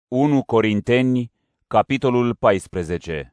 1 Corinteni, capitolul 14.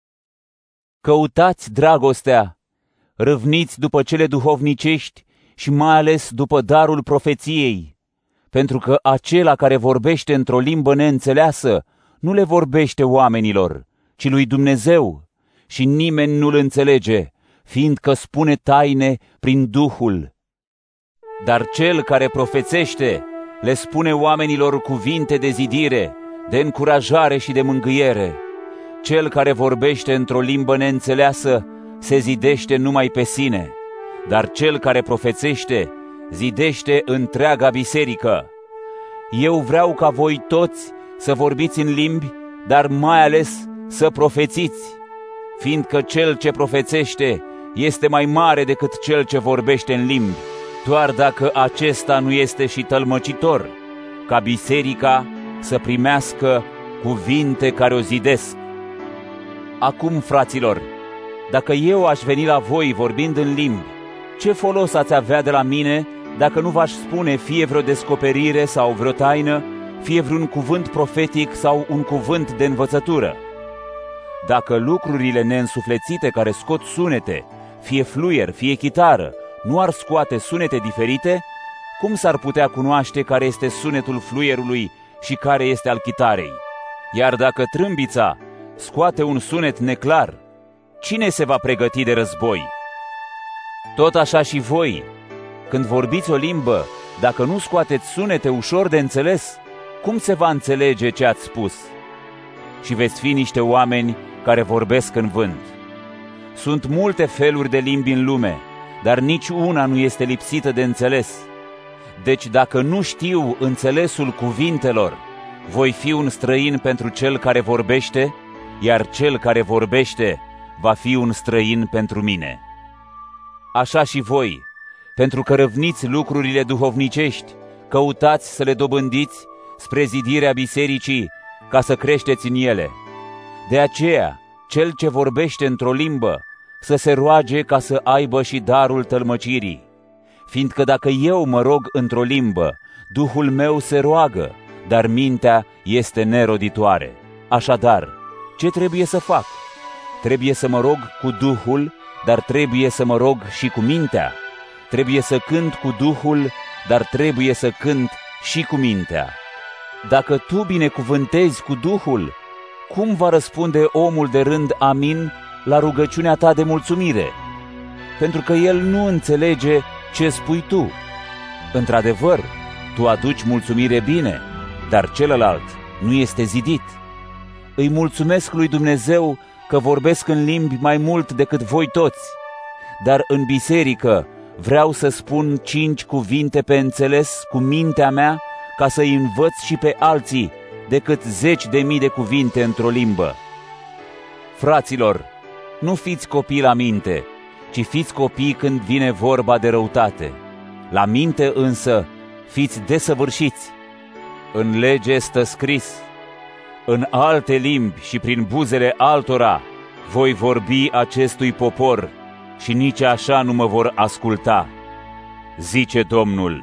Căutați dragostea, râvniți după cele duhovnicești și mai ales după darul profeției, pentru că acela care vorbește într-o limbă neînțeleasă nu le vorbește oamenilor, ci lui Dumnezeu, și nimeni nu-l înțelege, fiindcă spune taine prin Duhul. Dar cel care profețește le spune oamenilor cuvinte de zidire, de încurajare și de mângâiere. Cel care vorbește într-o limbă neînțeleasă se zidește numai pe sine, dar cel care profețește zidește întreaga biserică. Eu vreau ca voi toți să vorbiți în limbi, dar mai ales să profețiți, fiindcă cel ce profețește este mai mare decât cel ce vorbește în limbi, doar dacă acesta nu este și tălmăcitor, ca biserica să primească cuvinte care o zidesc. Acum, fraților, dacă eu aș veni la voi vorbind în limbi, ce folos ați avea de la mine dacă nu v-aș spune fie vreo descoperire sau vreo taină, fie vreun cuvânt profetic sau un cuvânt de învățătură? Dacă lucrurile neînsuflețite care scot sunete, fie fluier, fie chitară, nu ar scoate sunete diferite, cum s-ar putea cunoaște care este sunetul fluierului și care este al chitarei? Iar dacă trâmbița scoate un sunet neclar, cine se va pregăti de război? Tot așa și voi, când vorbiți o limbă, dacă nu scoateți sunete ușor de înțeles, cum se va înțelege ce ați spus? Și veți fi niște oameni care vorbesc în vânt. Sunt multe feluri de limbi în lume, dar nici una nu este lipsită de înțeles. Deci dacă nu știu înțelesul cuvintelor, voi fi un străin pentru cel care vorbește, iar cel care vorbește va fi un străin pentru mine. Așa și voi, pentru că râvniți lucrurile duhovnicești, căutați să le dobândiți spre zidirea bisericii, ca să creșteți în ele. De aceea, cel ce vorbește într-o limbă să se roage ca să aibă și darul tălmăcirii, fiindcă dacă eu mă rog într-o limbă, Duhul meu se roagă, dar mintea este neroditoare. Așadar, ce trebuie să fac? Trebuie să mă rog cu Duhul, dar trebuie să mă rog și cu mintea. Trebuie să cânt cu Duhul, dar trebuie să cânt și cu mintea. Dacă tu binecuvântezi cu Duhul, cum va răspunde omul de rând amin la rugăciunea ta de mulțumire? Pentru că el nu înțelege ce spui tu. Într-adevăr, tu aduci mulțumire bine, dar celălalt nu este zidit. Îi mulțumesc lui Dumnezeu că vorbesc în limbi mai mult decât voi toți, dar în biserică vreau să spun 5 cuvinte pe înțeles cu mintea mea ca să-i învăț și pe alții, decât 10.000 de cuvinte într-o limbă. Fraților, nu fiți copii la minte, ci fiți copii când vine vorba de răutate. La minte însă fiți desăvârșiți. În lege stă scris: în alte limbi și prin buzele altora voi vorbi acestui popor și nici așa nu mă vor asculta, zice Domnul.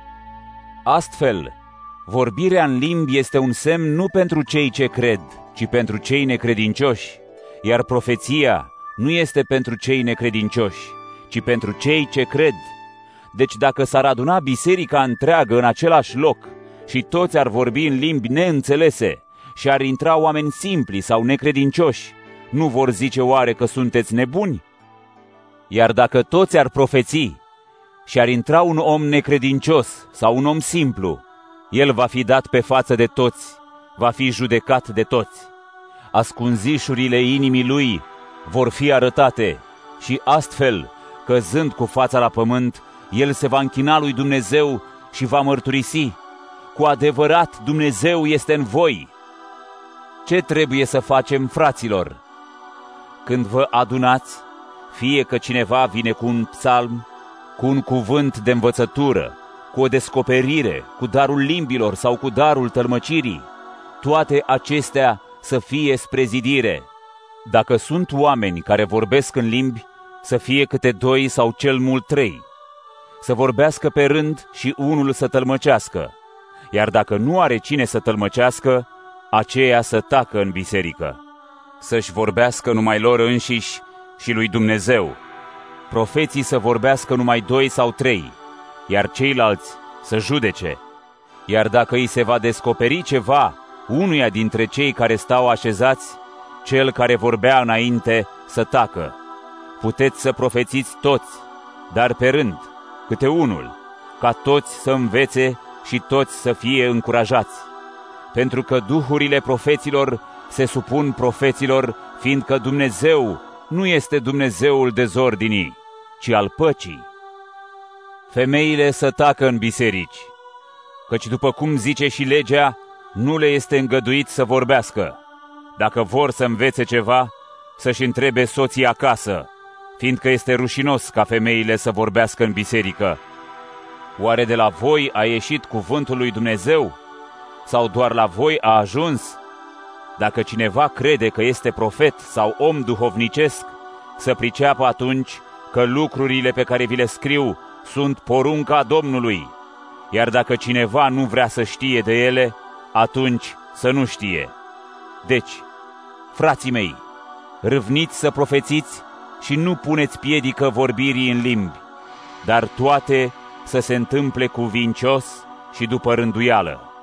Astfel, vorbirea în limbi este un semn nu pentru cei ce cred, ci pentru cei necredincioși, iar profeția nu este pentru cei necredincioși, ci pentru cei ce cred. Deci dacă s-ar aduna biserica întreagă în același loc și toți ar vorbi în limbi neînțelese și ar intra oameni simpli sau necredincioși, nu vor zice oare că sunteți nebuni? Iar dacă toți ar profeți și ar intra un om necredincios sau un om simplu, el va fi dat pe față de toți, va fi judecat de toți. Ascunzișurile inimii lui vor fi arătate și astfel, căzând cu fața la pământ, el se va închina lui Dumnezeu și va mărturisi: cu adevărat Dumnezeu este în voi. Ce trebuie să facem, fraților? Când vă adunați, fie că cineva vine cu un psalm, cu un cuvânt de învățătură, cu o descoperire, cu darul limbilor sau cu darul tălmăcirii, toate acestea să fie spre zidire. Dacă sunt oameni care vorbesc în limbi, să fie câte 2 sau cel mult 3, să vorbească pe rând și unul să tălmăcească. Iar dacă nu are cine să tălmăcească, aceia să tacă în biserică, să-și vorbească numai lor înșiși și lui Dumnezeu, profeții să vorbească numai 2 sau 3, iar ceilalți să judece. Iar dacă îi se va descoperi ceva unuia dintre cei care stau așezați, cel care vorbea înainte să tacă. Puteți să profețiți toți, dar pe rând, câte unul, ca toți să învețe și toți să fie încurajați. Pentru că duhurile profeților se supun profeților, fiindcă Dumnezeu nu este Dumnezeul dezordinii, ci al păcii. Femeile să tacă în biserici, căci după cum zice și legea, nu le este îngăduit să vorbească. Dacă vor să învețe ceva, să-și întrebe soții acasă, fiindcă este rușinos ca femeile să vorbească în biserică. Oare de la voi a ieșit cuvântul lui Dumnezeu? Sau doar la voi a ajuns? Dacă cineva crede că este profet sau om duhovnicesc, să priceapă atunci că lucrurile pe care vi le scriu sunt porunca Domnului. Iar dacă cineva nu vrea să știe de ele, atunci să nu știe. Deci, frații mei, râvniți să profețiți și nu puneți piedică vorbirii în limbi, dar toate să se întâmple cuvincios și după rânduială.